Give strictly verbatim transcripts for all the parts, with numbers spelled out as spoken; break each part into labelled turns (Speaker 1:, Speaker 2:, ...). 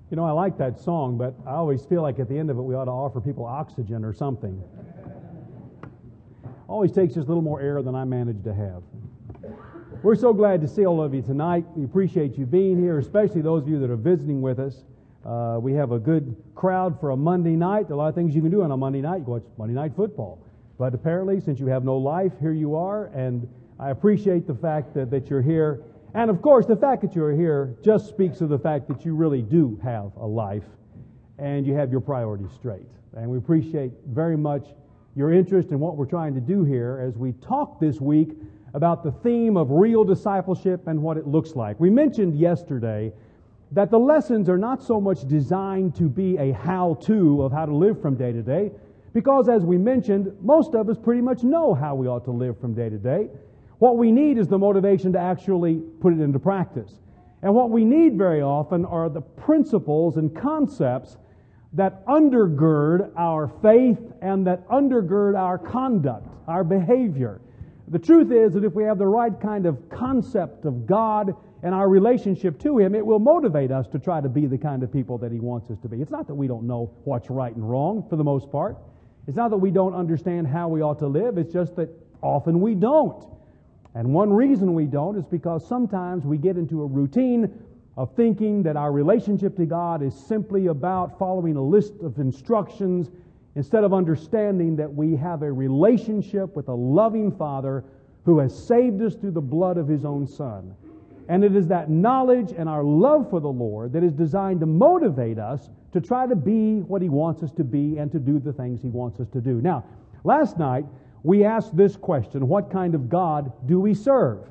Speaker 1: You know, I like that song, but I always feel like at the end of it we ought to offer people oxygen or something. Always takes just a little more air than I manage to have. We're so glad to see all of you tonight. We appreciate you being here, especially those of you that are visiting with us. Uh, we have a good crowd for a Monday night. There are a lot of things you can do on a Monday night. You can watch Monday Night Football. But apparently, since you have no life, here you are, and I appreciate the fact that, that you're here. And of course, the fact that you're here just speaks of the fact that you really do have a life and you have your priorities straight. And we appreciate very much your interest in what we're trying to do here as we talk this week about the theme of real discipleship and what it looks like. We mentioned yesterday that the lessons are not so much designed to be a how-to of how to live from day to day, because as we mentioned, most of us pretty much know how we ought to live from day to day. What we need is the motivation to actually put it into practice. And what we need very often are the principles and concepts that undergird our faith and that undergird our conduct, our behavior. The truth is that if we have the right kind of concept of God and our relationship to Him, it will motivate us to try to be the kind of people that He wants us to be. It's not that we don't know what's right and wrong, for the most part. It's not that we don't understand how we ought to live. It's just that often we don't. And one reason we don't is because sometimes we get into a routine of thinking that our relationship to God is simply about following a list of instructions instead of understanding that we have a relationship with a loving Father who has saved us through the blood of His own Son. And it is that knowledge and our love for the Lord that is designed to motivate us to try to be what He wants us to be and to do the things He wants us to do. Now, last night, we asked this question: what kind of God do we serve?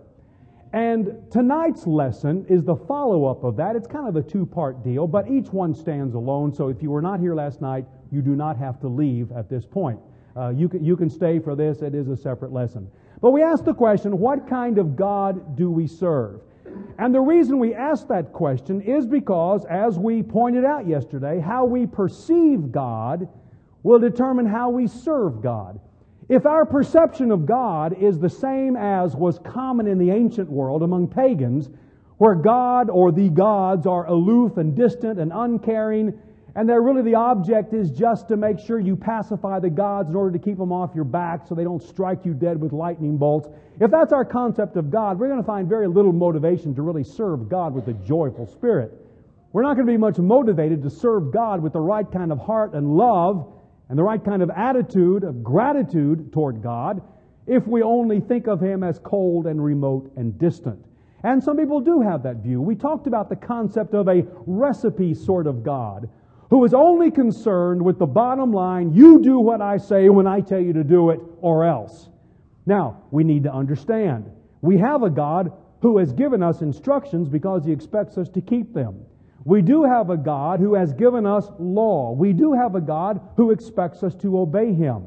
Speaker 1: And tonight's lesson is the follow-up of that. It's kind of a two-part deal, but each one stands alone, so if you were not here last night, you do not have to leave at this point. Uh, you can, you can stay for this. It is a separate lesson. But we asked the question, what kind of God do we serve? And the reason we asked that question is because, as we pointed out yesterday, how we perceive God will determine how we serve God. If our perception of God is the same as was common in the ancient world among pagans, where God or the gods are aloof and distant and uncaring, and they're really the object is just to make sure you pacify the gods in order to keep them off your back so they don't strike you dead with lightning bolts. If that's our concept of God, we're going to find very little motivation to really serve God with a joyful spirit. We're not going to be much motivated to serve God with the right kind of heart and love and the right kind of attitude of gratitude toward God if we only think of Him as cold and remote and distant. And some people do have that view. We talked about the concept of a recipe sort of God who is only concerned with the bottom line: you do what I say when I tell you to do it, or else. Now, we need to understand, we have a God who has given us instructions because He expects us to keep them. We do have a God who has given us law. We do have a God who expects us to obey Him.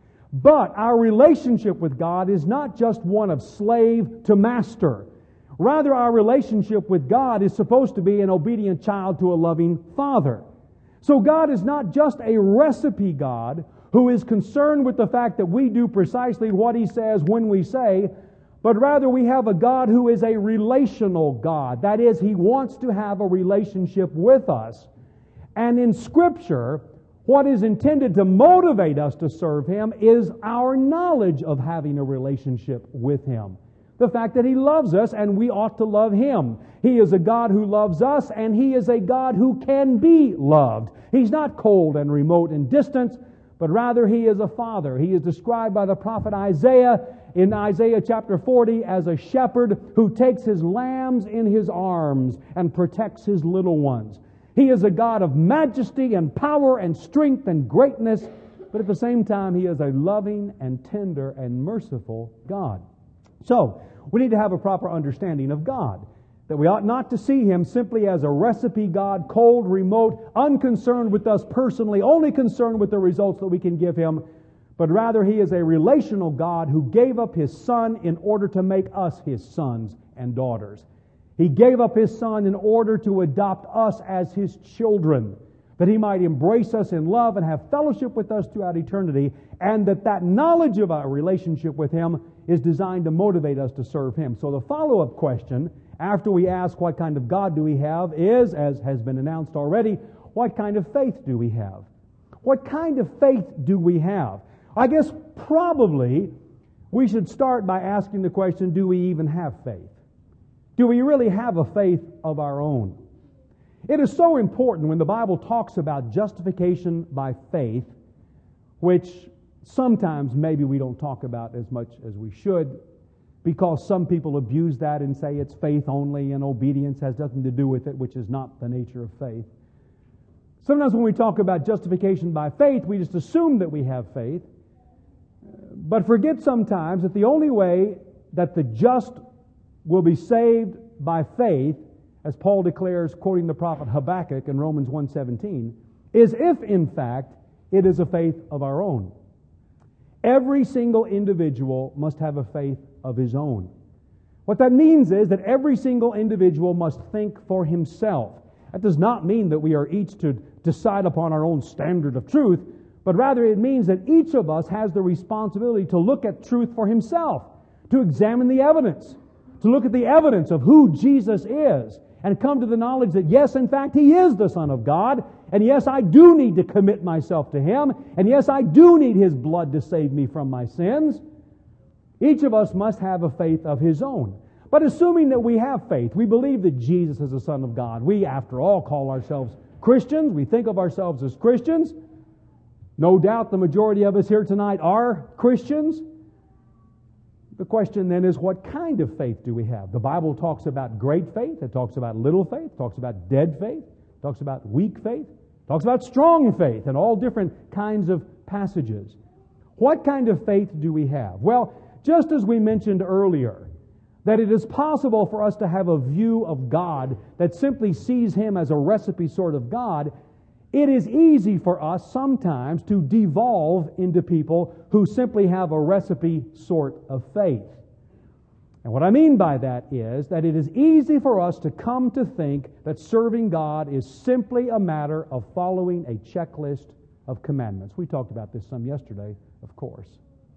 Speaker 1: But our relationship with God is not just one of slave to master. Rather, our relationship with God is supposed to be an obedient child to a loving Father. So God is not just a recipe God who is concerned with the fact that we do precisely what He says when we say, but rather we have a God who is a relational God. That is, He wants to have a relationship with us. And in Scripture, what is intended to motivate us to serve Him is our knowledge of having a relationship with Him. The fact that He loves us and we ought to love Him. He is a God who loves us, and He is a God who can be loved. He's not cold and remote and distant, but rather He is a Father. He is described by the prophet Isaiah in Isaiah chapter forty as a shepherd who takes his lambs in His arms and protects His little ones. He is a God of majesty and power and strength and greatness, but at the same time He is a loving and tender and merciful God. So, we need to have a proper understanding of God, that we ought not to see Him simply as a recipe God, cold, remote, unconcerned with us personally, only concerned with the results that we can give Him, but rather He is a relational God who gave up His Son in order to make us His sons and daughters. He gave up His Son in order to adopt us as His children, that He might embrace us in love and have fellowship with us throughout eternity, and that that knowledge of our relationship with Him is designed to motivate us to serve Him. So the follow-up question, after we ask what kind of God do we have, is, as has been announced already, what kind of faith do we have? What kind of faith do we have? I guess probably we should start by asking the question, do we even have faith? Do we really have a faith of our own? It is so important when the Bible talks about justification by faith, which sometimes maybe we don't talk about as much as we should, because some people abuse that and say it's faith only and obedience has nothing to do with it, which is not the nature of faith. Sometimes when we talk about justification by faith, we just assume that we have faith, but forget sometimes that the only way that the just will be saved by faith, as Paul declares, quoting the prophet Habakkuk in Romans one seventeen, is if, in fact, it is a faith of our own. Every single individual must have a faith of his own. What that means is that every single individual must think for himself. That does not mean that we are each to decide upon our own standard of truth, but rather it means that each of us has the responsibility to look at truth for himself, to examine the evidence, to look at the evidence of who Jesus is, and come to the knowledge that yes, in fact, He is the Son of God, and yes, I do need to commit myself to Him, and yes, I do need His blood to save me from my sins. Each of us must have a faith of his own. But assuming that we have faith, we believe that Jesus is the Son of God. We, after all, call ourselves Christians. We think of ourselves as Christians. No doubt the majority of us here tonight are Christians. The question then is, what kind of faith do we have? The Bible talks about great faith. It talks about little faith. It talks about dead faith. It talks about weak faith. It talks about strong faith and all different kinds of passages. What kind of faith do we have? Well, just as we mentioned earlier, that it is possible for us to have a view of God that simply sees Him as a recipe sort of God, it is easy for us sometimes to devolve into people who simply have a recipe sort of faith. And what I mean by that is that it is easy for us to come to think that serving God is simply a matter of following a checklist of commandments. We talked about this some yesterday, of course.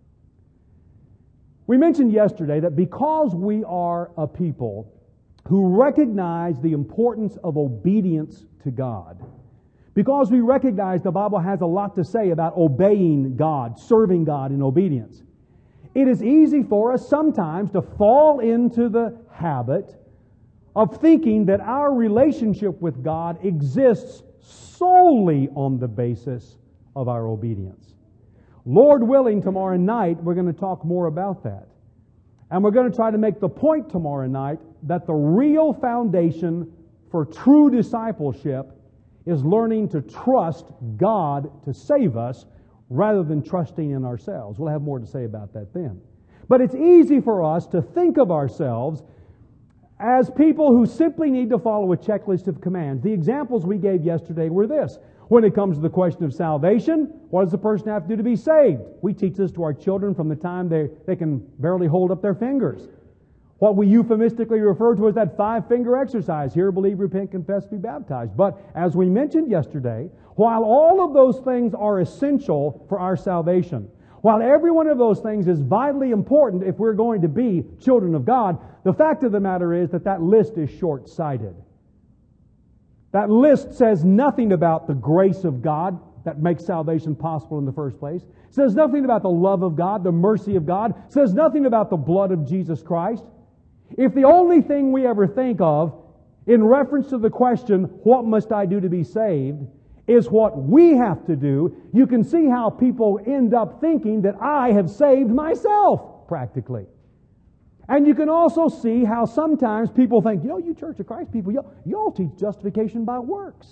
Speaker 1: We mentioned yesterday that because we are a people who recognize the importance of obedience to God, because we recognize the Bible has a lot to say about obeying God, serving God in obedience, it is easy for us sometimes to fall into the habit of thinking that our relationship with God exists solely on the basis of our obedience. Lord willing, tomorrow night we're going to talk more about that. And we're going to try to make the point tomorrow night that the real foundation for true discipleship is learning to trust God to save us rather than trusting in ourselves. We'll have more to say about that then. But it's easy for us to think of ourselves as people who simply need to follow a checklist of commands. The examples we gave yesterday were this. When it comes to the question of salvation, what does the person have to do to be saved? We teach this to our children from the time they, they can barely hold up their fingers. What we euphemistically refer to as that five-finger exercise. Hear, believe, repent, confess, be baptized. But as we mentioned yesterday, while all of those things are essential for our salvation, while every one of those things is vitally important if we're going to be children of God, the fact of the matter is that that list is short-sighted. That list says nothing about the grace of God that makes salvation possible in the first place. It says nothing about the love of God, the mercy of God. It says nothing about the blood of Jesus Christ. If the only thing we ever think of in reference to the question, what must I do to be saved, is what we have to do, you can see how people end up thinking that I have saved myself, practically. And you can also see how sometimes people think, you know, you Church of Christ people, you, you all teach justification by works.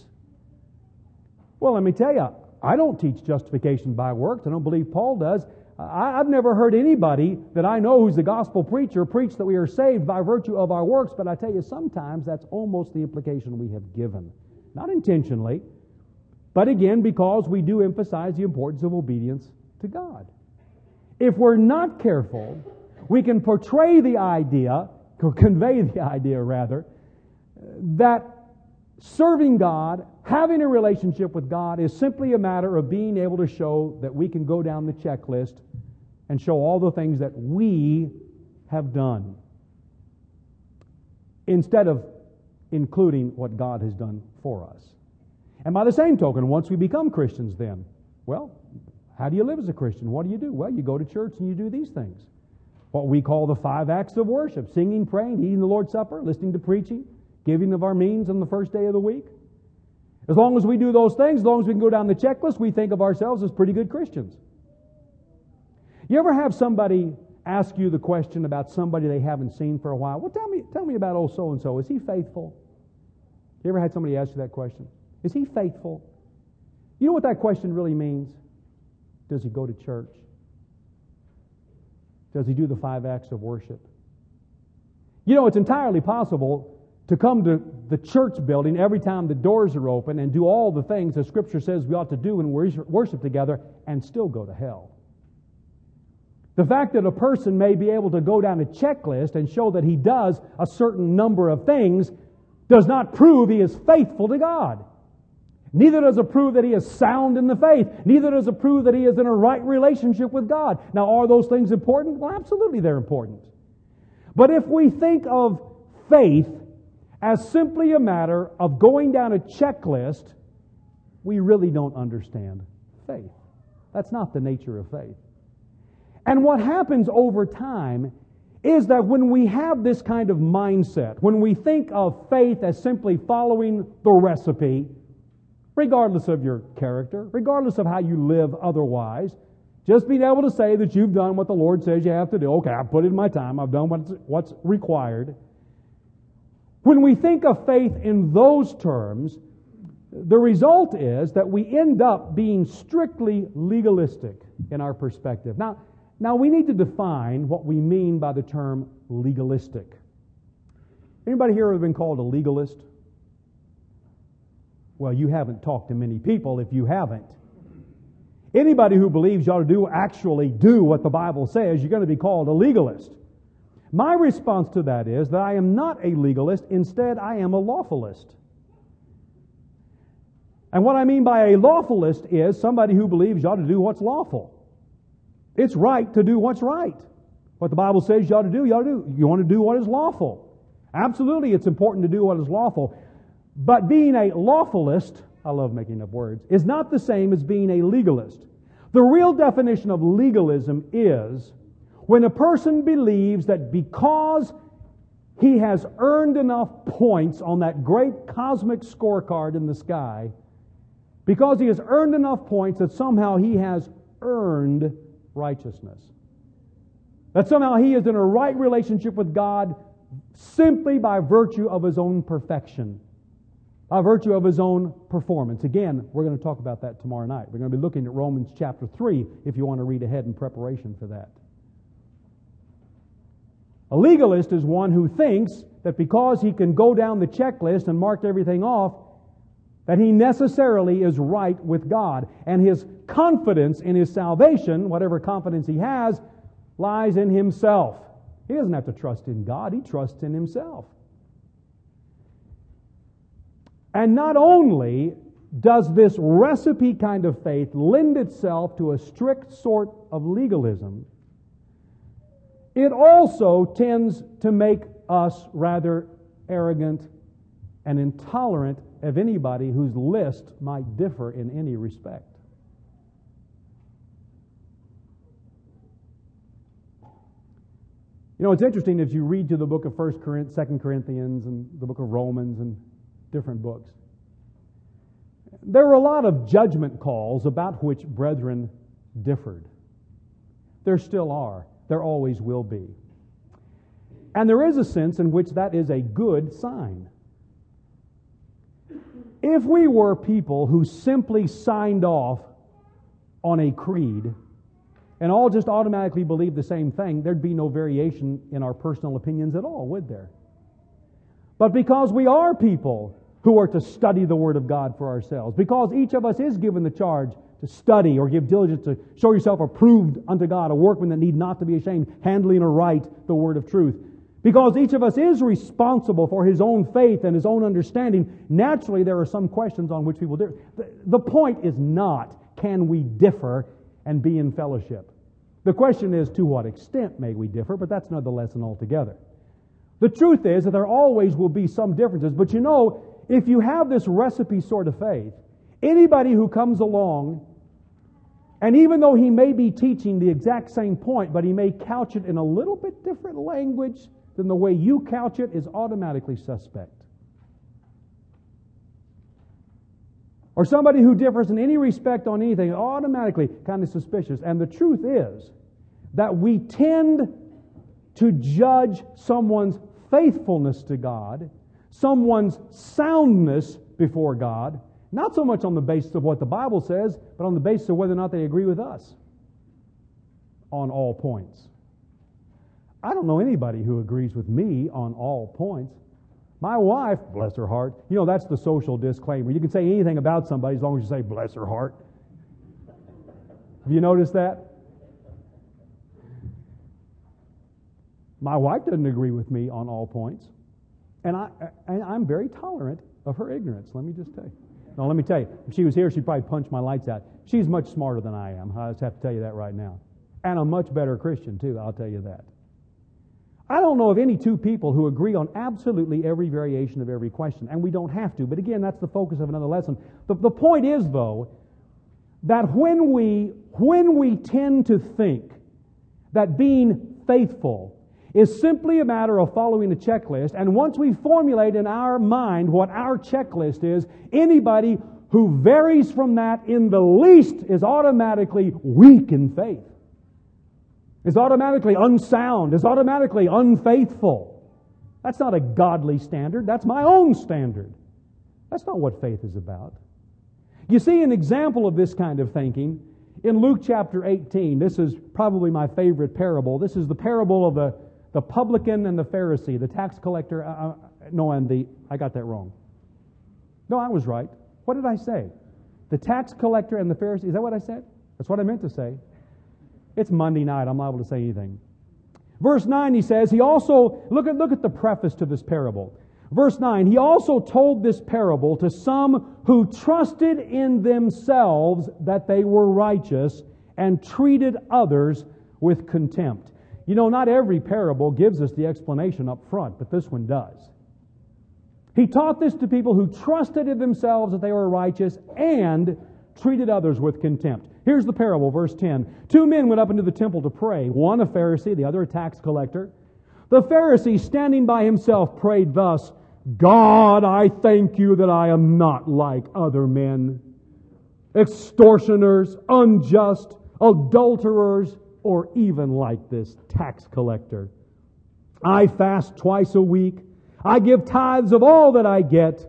Speaker 1: Well, let me tell you, I don't teach justification by works. I don't believe Paul does. I, I've never heard anybody that I know who's a gospel preacher preach that we are saved by virtue of our works, but I tell you, sometimes that's almost the implication we have given. Not intentionally, but again, because we do emphasize the importance of obedience to God. If we're not careful, we can portray the idea, or convey the idea rather, that serving God, having a relationship with God, is simply a matter of being able to show that we can go down the checklist and show all the things that we have done, instead of including what God has done for us. And by the same token, once we become Christians then, well, how do you live as a Christian? What do you do? Well, you go to church and you do these things. What we call the five acts of worship: singing, praying, eating the Lord's Supper, listening to preaching, giving of our means on the first day of the week. As long as we do those things, as long as we can go down the checklist, we think of ourselves as pretty good Christians. You ever have somebody ask you the question about somebody they haven't seen for a while? Well, tell me, tell me about old so-and-so. Is he faithful? You ever had somebody ask you that question? Is he faithful? You know what that question really means? Does he go to church? Does he do the five acts of worship? You know, it's entirely possible to come to the church building every time the doors are open and do all the things that Scripture says we ought to do when we worship together and still go to hell. The fact that a person may be able to go down a checklist and show that he does a certain number of things does not prove he is faithful to God. Neither does it prove that he is sound in the faith. Neither does it prove that he is in a right relationship with God. Now, are those things important? Well, absolutely they're important. But if we think of faith as simply a matter of going down a checklist, we really don't understand faith. That's not the nature of faith. And what happens over time is that when we have this kind of mindset, when we think of faith as simply following the recipe, regardless of your character, regardless of how you live otherwise, just being able to say that you've done what the Lord says you have to do. Okay, I've put in my time, I've done what's, what's required. When we think of faith in those terms, the result is that we end up being strictly legalistic in our perspective. Now, now we need to define what we mean by the term legalistic. Anybody here ever been called a legalist? Well, you haven't talked to many people if you haven't. Anybody who believes you ought to do actually do what the Bible says, you're going to be called a legalist. My response to that is that I am not a legalist. Instead, I am a lawfulist. And what I mean by a lawfulist is somebody who believes you ought to do what's lawful. It's right to do what's right. What the Bible says you ought to do, you ought to do. You want to do what is lawful. Absolutely, it's important to do what is lawful. But being a lawfulist, I love making up words, is not the same as being a legalist. The real definition of legalism is when a person believes that because he has earned enough points on that great cosmic scorecard in the sky, because he has earned enough points that somehow he has earned righteousness. That somehow he is in a right relationship with God simply by virtue of his own perfection, by virtue of his own performance. Again, we're going to talk about that tomorrow night. We're going to be looking at Romans chapter three if you want to read ahead in preparation for that. A legalist is one who thinks that because he can go down the checklist and mark everything off, that he necessarily is right with God. And his confidence in his salvation, whatever confidence he has, lies in himself. He doesn't have to trust in God, he trusts in himself. And not only does this recipe kind of faith lend itself to a strict sort of legalism, it also tends to make us rather arrogant and intolerant of anybody whose list might differ in any respect. You know, it's interesting if you read through the book of First Corinthians, Second Corinthians, and the book of Romans and different books. There were a lot of judgment calls about which brethren differed. There still are. There always will be. And there is a sense in which that is a good sign. If we were people who simply signed off on a creed and all just automatically believed the same thing, there'd be no variation in our personal opinions at all, would there? But because we are people who are to study the Word of God for ourselves, because each of us is given the charge to study or give diligence to show yourself approved unto God, a workman that need not to be ashamed, handling aright the Word of truth. Because each of us is responsible for his own faith and his own understanding, naturally there are some questions on which people differ. The point is not, can we differ and be in fellowship? The question is, to what extent may we differ? But that's another lesson altogether. The truth is that there always will be some differences. But you know, if you have this recipe sort of faith, anybody who comes along, and even though he may be teaching the exact same point, but he may couch it in a little bit different language than the way you couch it, is automatically suspect. Or somebody who differs in any respect on anything, automatically kind of suspicious. And the truth is that we tend to judge someone's faithfulness to God, someone's soundness before God, not so much on the basis of what the Bible says, but on the basis of whether or not they agree with us on all points. I don't know anybody who agrees with me on all points. My wife, bless her heart, you know, that's the social disclaimer. You can say anything about somebody as long as you say, bless her heart. Have you noticed that? My wife doesn't agree with me on all points. And, I, and I'm very tolerant of her ignorance, let me just tell you. Now, let me tell you, if she was here, she'd probably punch my lights out. She's much smarter than I am. I just have to tell you that right now. And a much better Christian, too, I'll tell you that. I don't know of any two people who agree on absolutely every variation of every question, and we don't have to. But again, that's the focus of another lesson. The, the point is, though, that when we, when we tend to think that being faithful is simply a matter of following a checklist, and once we formulate in our mind what our checklist is, anybody who varies from that in the least is automatically weak in faith, is automatically unsound, is automatically unfaithful. That's not a godly standard. That's my own standard. That's not what faith is about. You see an example of this kind of thinking in Luke chapter eighteen. This is probably my favorite parable. This is the parable of the, the publican and the Pharisee, the tax collector. Uh, no, and the, I got that wrong. No, I was right. What did I say? The tax collector and the Pharisee. Is that what I said? That's what I meant to say. It's Monday night. I'm liable to say anything. Verse nine, he says, he also, look at, look at the preface to this parable. Verse nine, he also told this parable to some who trusted in themselves that they were righteous and treated others with contempt. You know, not every parable gives us the explanation up front, but this one does. He taught this to people who trusted in themselves that they were righteous and treated others with contempt. Here's the parable, verse ten. Two men went up into the temple to pray, one a Pharisee, the other a tax collector. The Pharisee, standing by himself, prayed thus, God, I thank you that I am not like other men, extortioners, unjust, adulterers, or even like this tax collector. I fast twice a week. I give tithes of all that I get.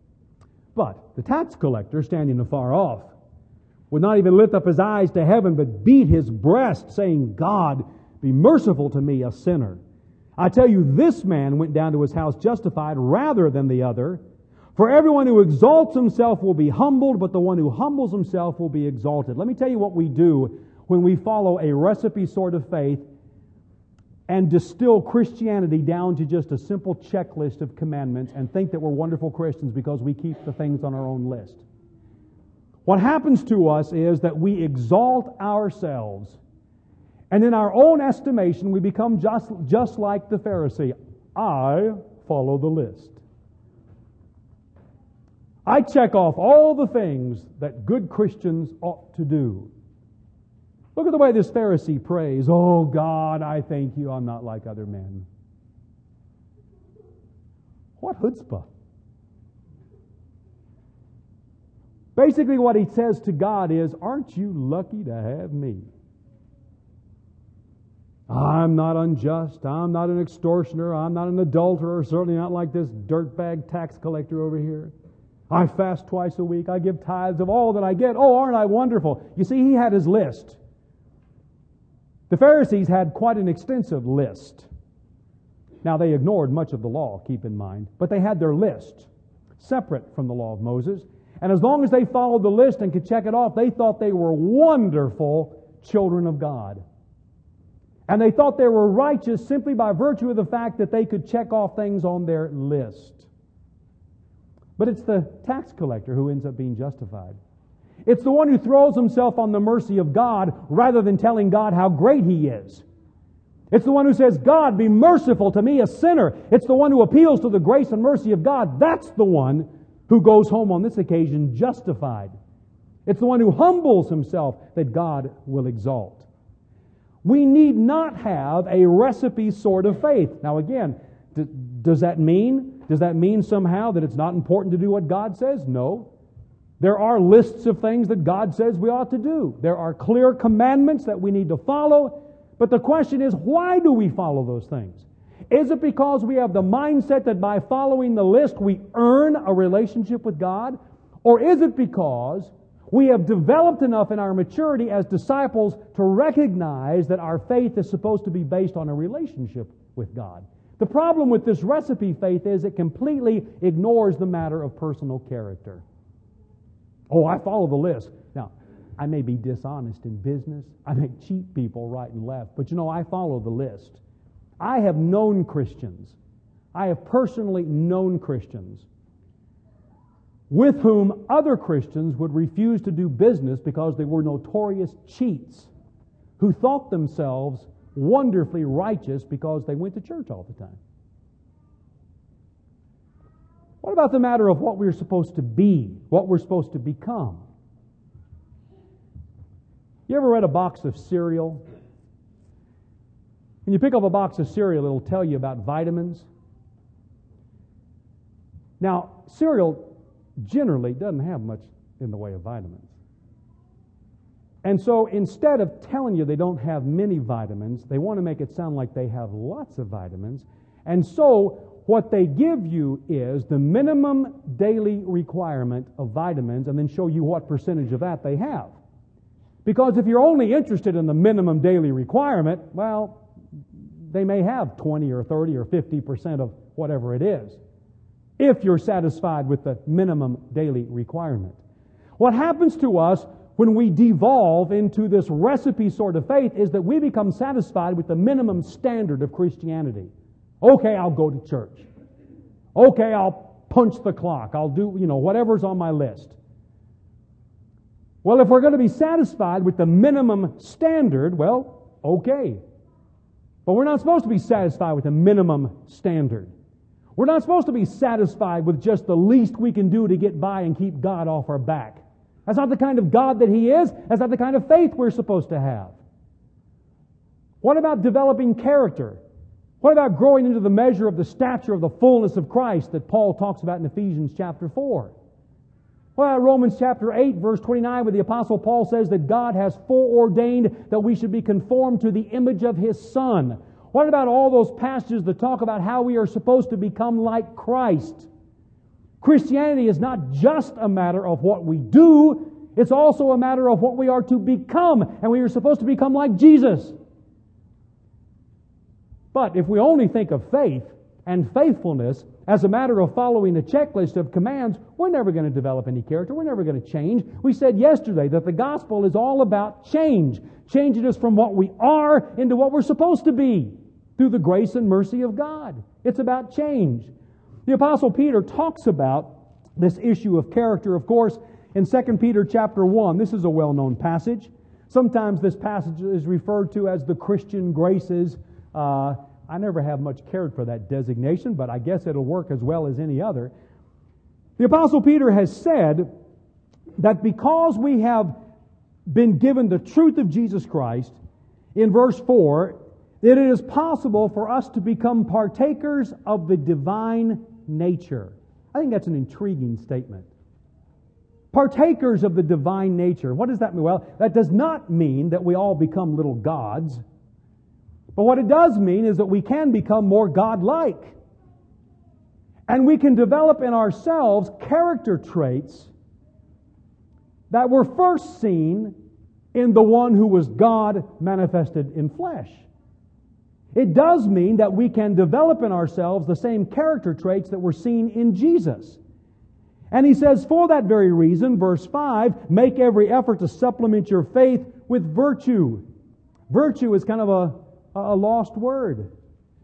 Speaker 1: But the tax collector, standing afar off, would not even lift up his eyes to heaven, but beat his breast, saying, God, be merciful to me, a sinner. I tell you, this man went down to his house justified rather than the other. For everyone who exalts himself will be humbled, but the one who humbles himself will be exalted. Let me tell you what we do when we follow a recipe sort of faith and distill Christianity down to just a simple checklist of commandments and think that we're wonderful Christians because we keep the things on our own list. What happens to us is that we exalt ourselves, and in our own estimation we become just, just like the Pharisee. I follow the list. I check off all the things that good Christians ought to do. Look at the way this Pharisee prays. Oh God, I thank you I'm not like other men. What chutzpah. Basically what he says to God is, aren't you lucky to have me? I'm not unjust. I'm not an extortioner. I'm not an adulterer. Certainly not like this dirtbag tax collector over here. I fast twice a week. I give tithes of all that I get. Oh, aren't I wonderful? You see, he had his list. The Pharisees had quite an extensive list. Now, they ignored much of the law, keep in mind, but they had their list separate from the law of Moses. And as long as they followed the list and could check it off, they thought they were wonderful children of God. And they thought they were righteous simply by virtue of the fact that they could check off things on their list. But it's the tax collector who ends up being justified. It's the one who throws himself on the mercy of God rather than telling God how great He is. It's the one who says, God, be merciful to me, a sinner. It's the one who appeals to the grace and mercy of God. That's the one who goes home on this occasion justified. It's the one who humbles himself that God will exalt. We need not have a recipe sort of faith. Now again, d- does that mean, does that mean somehow that it's not important to do what God says? No. There are lists of things that God says we ought to do. There are clear commandments that we need to follow. But the question is, why do we follow those things? Is it because we have the mindset that by following the list we earn a relationship with God? Or is it because we have developed enough in our maturity as disciples to recognize that our faith is supposed to be based on a relationship with God? The problem with this recipe faith is it completely ignores the matter of personal character. Oh, I follow the list. Now, I may be dishonest in business. I may cheat people right and left. But you know, I follow the list. I have known Christians. I have personally known Christians with whom other Christians would refuse to do business because they were notorious cheats who thought themselves wonderfully righteous because they went to church all the time. What about the matter of what we're supposed to be, what we're supposed to become? You ever read a box of cereal? When you pick up a box of cereal, it'll tell you about vitamins. Now, cereal generally doesn't have much in the way of vitamins. And so instead of telling you they don't have many vitamins, they want to make it sound like they have lots of vitamins. And so what they give you is the minimum daily requirement of vitamins and then show you what percentage of that they have. Because if you're only interested in the minimum daily requirement, well, they may have twenty or thirty or fifty percent of whatever it is, if you're satisfied with the minimum daily requirement. What happens to us when we devolve into this recipe sort of faith is that we become satisfied with the minimum standard of Christianity. Okay, I'll go to church. Okay, I'll punch the clock. I'll do, you know, whatever's on my list. Well, if we're going to be satisfied with the minimum standard, well, okay. But we're not supposed to be satisfied with the minimum standard. We're not supposed to be satisfied with just the least we can do to get by and keep God off our back. That's not the kind of God that He is. That's not the kind of faith we're supposed to have. What about developing character? What about growing into the measure of the stature of the fullness of Christ that Paul talks about in Ephesians chapter four? What about Romans chapter eight, verse twenty-nine, where the Apostle Paul says that God has foreordained that we should be conformed to the image of His Son? What about all those passages that talk about how we are supposed to become like Christ? Christianity is not just a matter of what we do, it's also a matter of what we are to become, and we are supposed to become like Jesus. But if we only think of faith and faithfulness as a matter of following a checklist of commands, we're never going to develop any character. We're never going to change. We said yesterday that the gospel is all about change, changing us from what we are into what we're supposed to be through the grace and mercy of God. It's about change. The Apostle Peter talks about this issue of character, of course, in Second Peter chapter one. This is a well-known passage. Sometimes this passage is referred to as the Christian graces. Uh, I never have much cared for that designation, but I guess it'll work as well as any other. The Apostle Peter has said that because we have been given the truth of Jesus Christ, in verse four, that it is possible for us to become partakers of the divine nature. I think that's an intriguing statement. Partakers of the divine nature. What does that mean? Well, that does not mean that we all become little gods. But what it does mean is that we can become more God-like. And we can develop in ourselves character traits that were first seen in the one who was God manifested in flesh. It does mean that we can develop in ourselves the same character traits that were seen in Jesus. And he says, for that very reason, verse five, make every effort to supplement your faith with virtue. Virtue is kind of a, a lost word.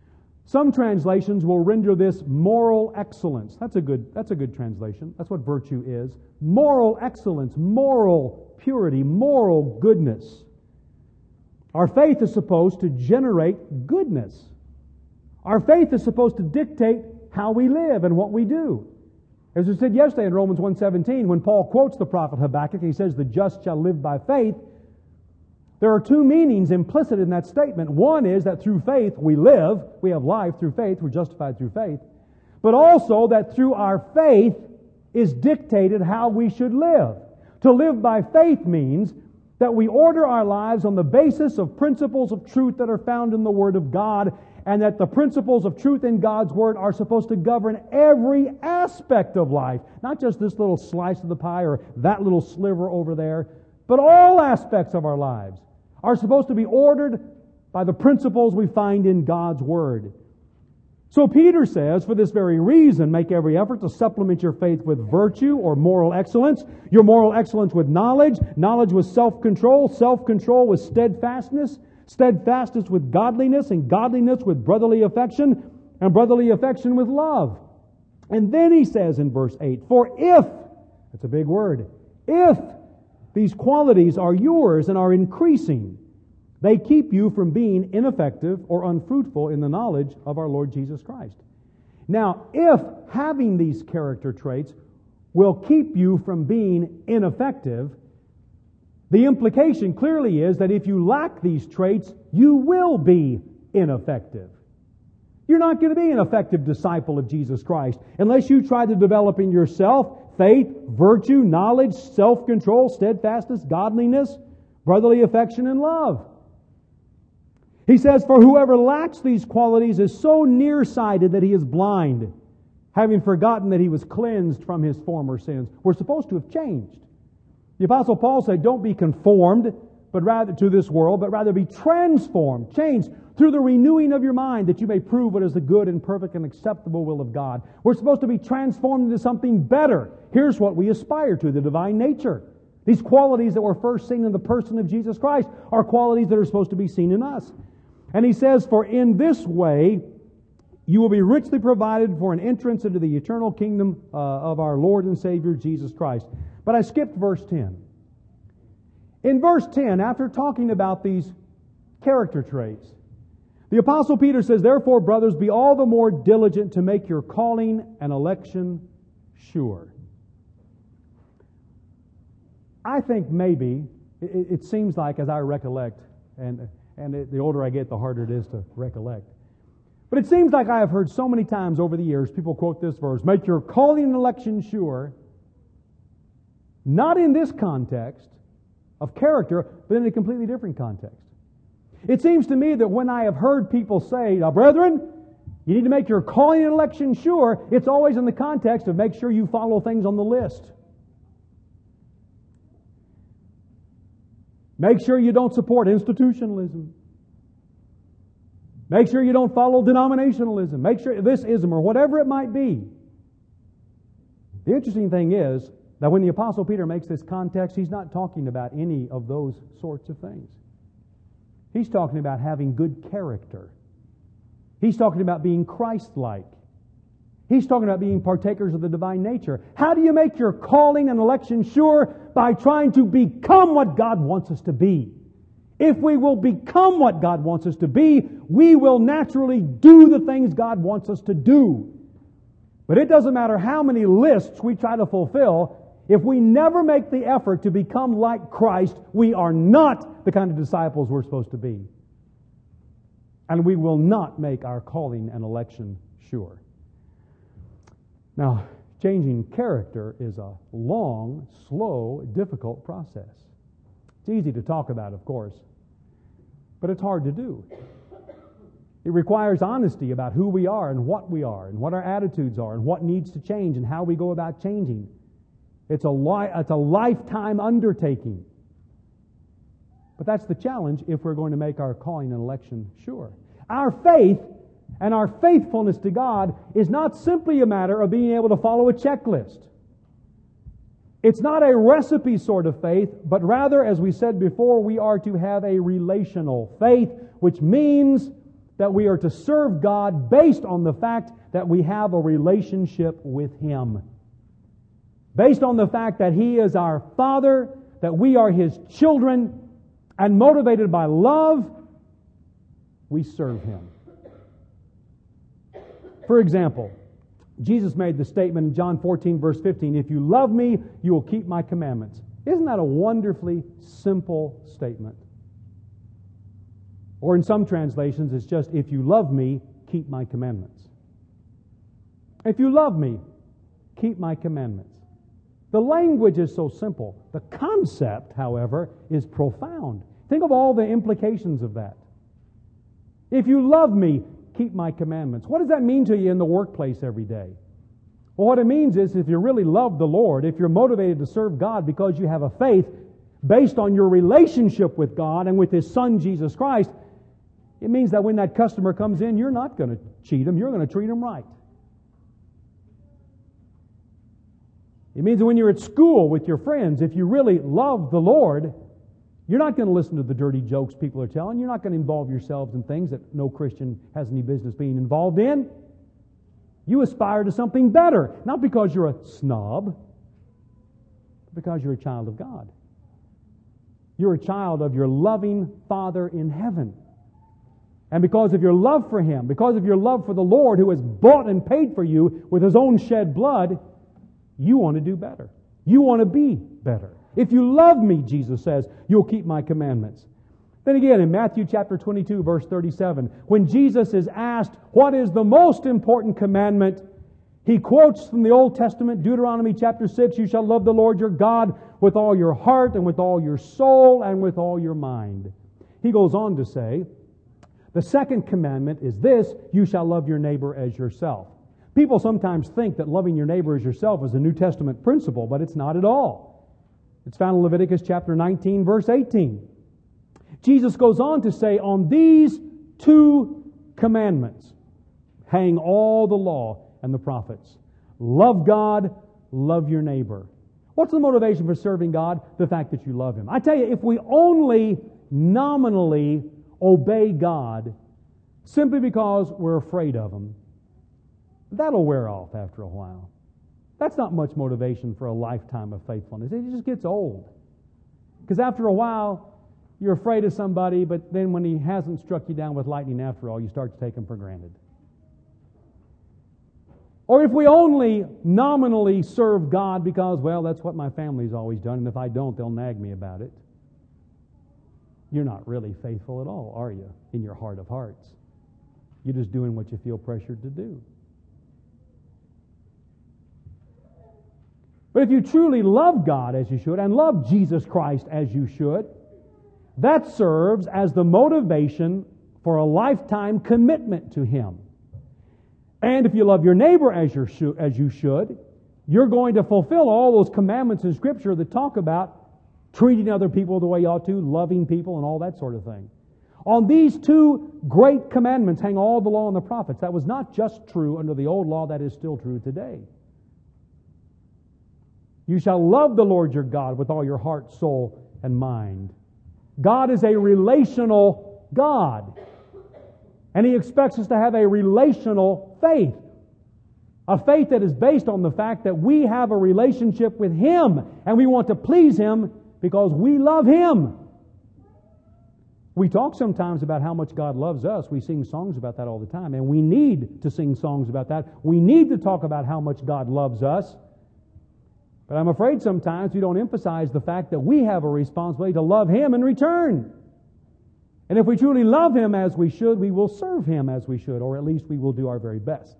Speaker 1: Some translations will render this moral excellence. That's a good, that's a good translation. That's what virtue is. Moral excellence, moral purity, moral goodness. Our faith is supposed to generate goodness. Our faith is supposed to dictate how we live and what we do. As we said yesterday in Romans one seventeen, when Paul quotes the prophet Habakkuk, he says, "The just shall live by faith." There are two meanings implicit in that statement. One is that through faith we live. We have life through faith. We're justified through faith. But also that through our faith is dictated how we should live. To live by faith means that we order our lives on the basis of principles of truth that are found in the Word of God, and that the principles of truth in God's Word are supposed to govern every aspect of life. Not just this little slice of the pie or that little sliver over there, but all aspects of our lives are supposed to be ordered by the principles we find in God's Word. So Peter says, for this very reason, make every effort to supplement your faith with virtue or moral excellence, your moral excellence with knowledge, knowledge with self-control, self-control with steadfastness, steadfastness with godliness, and godliness with brotherly affection, and brotherly affection with love. And then he says in verse eight, for if, that's a big word, if these qualities are yours and are increasing, they keep you from being ineffective or unfruitful in the knowledge of our Lord Jesus Christ. Now, if having these character traits will keep you from being ineffective, the implication clearly is that if you lack these traits, you will be ineffective. You're not going to be an effective disciple of Jesus Christ unless you try to develop in yourself faith, virtue, knowledge, self-control, steadfastness, godliness, brotherly affection, and love. He says, for whoever lacks these qualities is so nearsighted that he is blind, having forgotten that he was cleansed from his former sins. We're supposed to have changed. The Apostle Paul said, don't be conformed but rather to this world, but rather be transformed, changed through the renewing of your mind, that you may prove what is the good and perfect and acceptable will of God. We're supposed to be transformed into something better. Here's what we aspire to, the divine nature. These qualities that were first seen in the person of Jesus Christ are qualities that are supposed to be seen in us. And he says, for in this way you will be richly provided for an entrance into the eternal kingdom uh, of our Lord and Savior Jesus Christ. But I skipped verse ten. In verse ten, after talking about these character traits, the Apostle Peter says, therefore, brothers, be all the more diligent to make your calling and election sure. I think maybe, it, it seems like, as I recollect, and, and it, the older I get, the harder it is to recollect. But it seems like I have heard so many times over the years, people quote this verse, make your calling and election sure, not in this context of character, but in a completely different context. It seems to me that when I have heard people say, now brethren, you need to make your calling and election sure, it's always in the context of make sure you follow things on the list. Make sure you don't support institutionalism. Make sure you don't follow denominationalism. Make sure this ism or whatever it might be. The interesting thing is that when the Apostle Peter makes this context, he's not talking about any of those sorts of things. He's talking about having good character. He's talking about being Christ-like. He's talking about being partakers of the divine nature. How do you make your calling and election sure? By trying to become what God wants us to be. If we will become what God wants us to be, we will naturally do the things God wants us to do. But it doesn't matter how many lists we try to fulfill. If we never make the effort to become like Christ, we are not the kind of disciples we're supposed to be. And we will not make our calling and election sure. Now, changing character is a long, slow, difficult process. It's easy to talk about, of course, but it's hard to do. It requires honesty about who we are and what we are and what our attitudes are and what needs to change and how we go about changing. It's a, li- it's a lifetime undertaking. But that's the challenge if we're going to make our calling and election sure. Our faith and our faithfulness to God is not simply a matter of being able to follow a checklist. It's not a recipe sort of faith, but rather, as we said before, we are to have a relational faith, which means that we are to serve God based on the fact that we have a relationship with Him. Based on the fact that He is our Father, that we are His children, and motivated by love, we serve Him. For example, Jesus made the statement in John fourteen, verse fifteen, "If you love me, you will keep my commandments." Isn't that a wonderfully simple statement? Or in some translations, it's just, "If you love me, keep my commandments." If you love me, keep my commandments. The language is so simple. The concept, however, is profound. Think of all the implications of that. If you love me, keep my commandments. What does that mean to you in the workplace every day? Well, what it means is if you really love the Lord, if you're motivated to serve God because you have a faith based on your relationship with God and with His Son, Jesus Christ, it means that when that customer comes in, you're not going to cheat them. You're going to treat them right. It means that when you're at school with your friends, if you really love the Lord, you're not going to listen to the dirty jokes people are telling. You're not going to involve yourselves in things that no Christian has any business being involved in. You aspire to something better, not because you're a snob, but because you're a child of God. You're a child of your loving Father in heaven. And because of your love for Him, because of your love for the Lord who has bought and paid for you with His own shed blood, you want to do better. You want to be better. If you love me, Jesus says, you'll keep my commandments. Then again, in Matthew chapter twenty-two, verse thirty-seven, when Jesus is asked, what is the most important commandment? He quotes from the Old Testament, Deuteronomy chapter six, you shall love the Lord your God with all your heart and with all your soul and with all your mind. He goes on to say, the second commandment is this, you shall love your neighbor as yourself. People sometimes think that loving your neighbor as yourself is a New Testament principle, but it's not at all. It's found in Leviticus chapter nineteen, verse eighteen. Jesus goes on to say, on these two commandments hang all the law and the prophets. Love God, love your neighbor. What's the motivation for serving God? The fact that you love Him. I tell you, if we only nominally obey God simply because we're afraid of Him, that'll wear off after a while. That's not much motivation for a lifetime of faithfulness. It just gets old. Because after a while, you're afraid of somebody, but then when he hasn't struck you down with lightning after all, you start to take him for granted. Or if we only nominally serve God because, well, that's what my family's always done, and if I don't, they'll nag me about it. You're not really faithful at all, are you, in your heart of hearts? You're just doing what you feel pressured to do. But if you truly love God as you should, and love Jesus Christ as you should, that serves as the motivation for a lifetime commitment to Him. And if you love your neighbor as you should, as you should, you're going to fulfill all those commandments in Scripture that talk about treating other people the way you ought to, loving people, and all that sort of thing. On these two great commandments hang all the law and the prophets. That was not just true under the old law, that is still true today. You shall love the Lord your God with all your heart, soul, and mind. God is a relational God. And He expects us to have a relational faith. A faith that is based on the fact that we have a relationship with Him and we want to please Him because we love Him. We talk sometimes about how much God loves us. We sing songs about that all the time. And we need to sing songs about that. We need to talk about how much God loves us. But I'm afraid sometimes we don't emphasize the fact that we have a responsibility to love Him in return. And if we truly love Him as we should, we will serve Him as we should, or at least we will do our very best.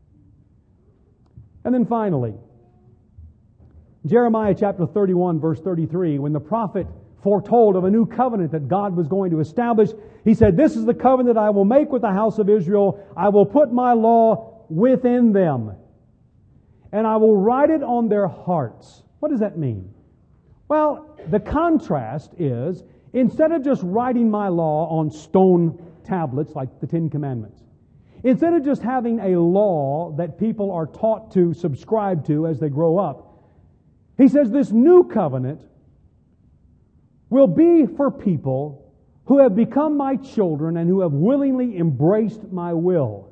Speaker 1: And then finally, Jeremiah chapter thirty-one, verse thirty-three, when the prophet foretold of a new covenant that God was going to establish, he said, this is the covenant I will make with the house of Israel. I will put my law within them, and I will write it on their hearts. What does that mean? Well, the contrast is, instead of just writing my law on stone tablets like the Ten Commandments, instead of just having a law that people are taught to subscribe to as they grow up, he says this new covenant will be for people who have become my children and who have willingly embraced my will.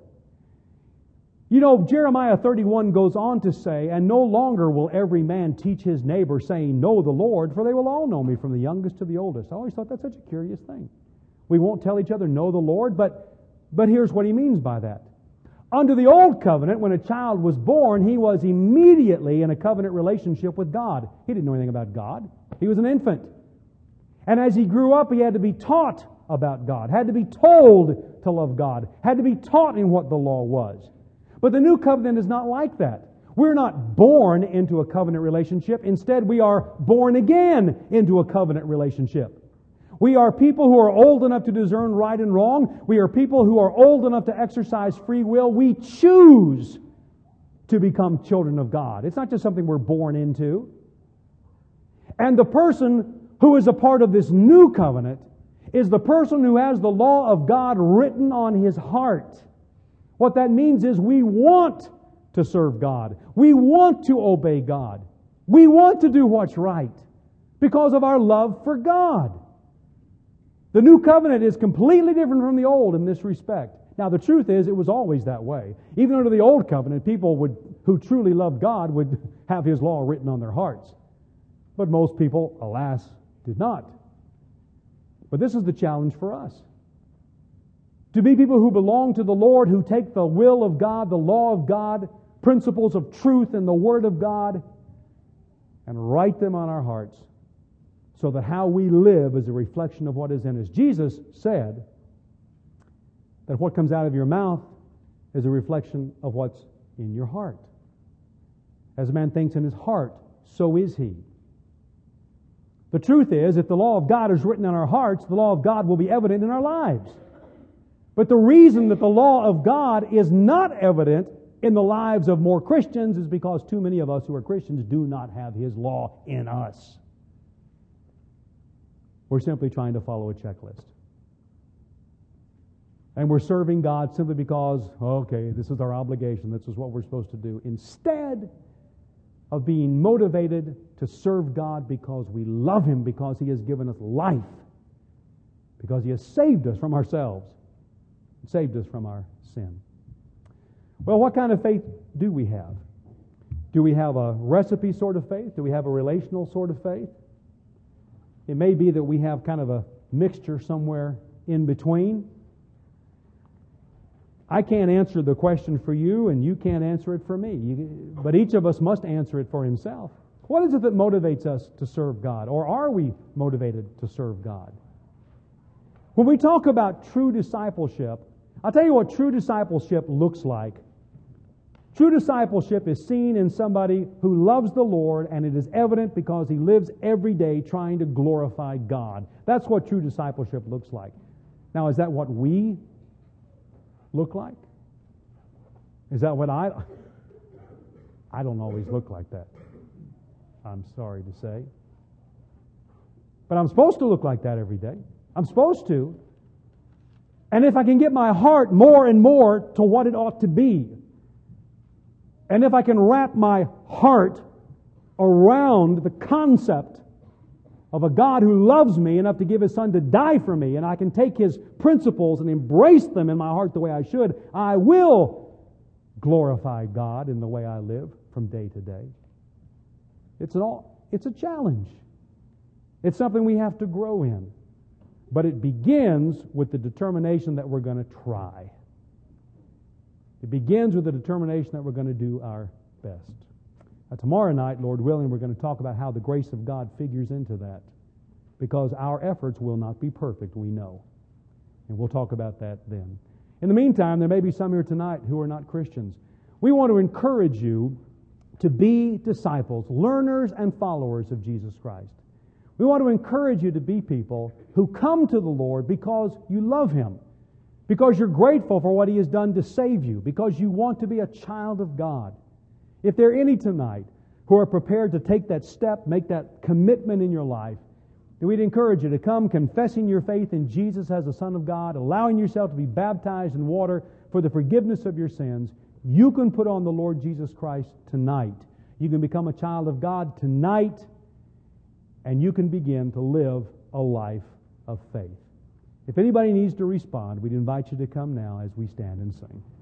Speaker 1: You know, Jeremiah thirty-one goes on to say, and no longer will every man teach his neighbor, saying, know the Lord, for they will all know me, from the youngest to the oldest. I always thought that's such a curious thing. We won't tell each other, know the Lord, but, but here's what he means by that. Under the old covenant, when a child was born, he was immediately in a covenant relationship with God. He didn't know anything about God. He was an infant. And as he grew up, he had to be taught about God, had to be told to love God, had to be taught in what the law was. But the new covenant is not like that. We're not born into a covenant relationship. Instead, we are born again into a covenant relationship. We are people who are old enough to discern right and wrong. We are people who are old enough to exercise free will. We choose to become children of God. It's not just something we're born into. And the person who is a part of this new covenant is the person who has the law of God written on his heart. What that means is we want to serve God. We want to obey God. We want to do what's right because of our love for God. The new covenant is completely different from the old in this respect. Now, the truth is, it was always that way. Even under the old covenant, people would, who truly loved God would have His law written on their hearts. But most people, alas, did not. But this is the challenge for us. To be people who belong to the Lord, who take the will of God, the law of God, principles of truth and the Word of God, and write them on our hearts so that how we live is a reflection of what is in us. Jesus said that what comes out of your mouth is a reflection of what's in your heart. As a man thinks in his heart, so is he. The truth is, if the law of God is written in our hearts, the law of God will be evident in our lives. But the reason that the law of God is not evident in the lives of more Christians is because too many of us who are Christians do not have His law in us. We're simply trying to follow a checklist. And we're serving God simply because, okay, this is our obligation, this is what we're supposed to do, instead of being motivated to serve God because we love Him, because He has given us life, because He has saved us from ourselves, saved us from our sin. Well, what kind of faith do we have? Do we have a recipe sort of faith? Do we have a relational sort of faith? It may be that we have kind of a mixture somewhere in between. I can't answer the question for you, and you can't answer it for me. You, but each of us must answer it for himself. What is it that motivates us to serve God? Or are we motivated to serve God? When we talk about true discipleship, I'll tell you what true discipleship looks like. True discipleship is seen in somebody who loves the Lord, and it is evident because he lives every day trying to glorify God. That's what true discipleship looks like. Now, is that what we look like? Is that what I... I don't always look like that, I'm sorry to say. But I'm supposed to look like that every day. I'm supposed to. And if I can get my heart more and more to what it ought to be, and if I can wrap my heart around the concept of a God who loves me enough to give His Son to die for me, and I can take His principles and embrace them in my heart the way I should, I will glorify God in the way I live from day to day. It's an all, it's a challenge. It's something we have to grow in. But it begins with the determination that we're going to try. It begins with the determination that we're going to do our best. Now, tomorrow night, Lord willing, we're going to talk about how the grace of God figures into that. Because our efforts will not be perfect, we know. And we'll talk about that then. In the meantime, there may be some here tonight who are not Christians. We want to encourage you to be disciples, learners and followers of Jesus Christ. We want to encourage you to be people who come to the Lord because you love Him, because you're grateful for what He has done to save you, because you want to be a child of God. If there are any tonight who are prepared to take that step, make that commitment in your life, then we'd encourage you to come confessing your faith in Jesus as the Son of God, allowing yourself to be baptized in water for the forgiveness of your sins. You can put on the Lord Jesus Christ tonight. You can become a child of God tonight, and you can begin to live a life of faith. If anybody needs to respond, we'd invite you to come now as we stand and sing.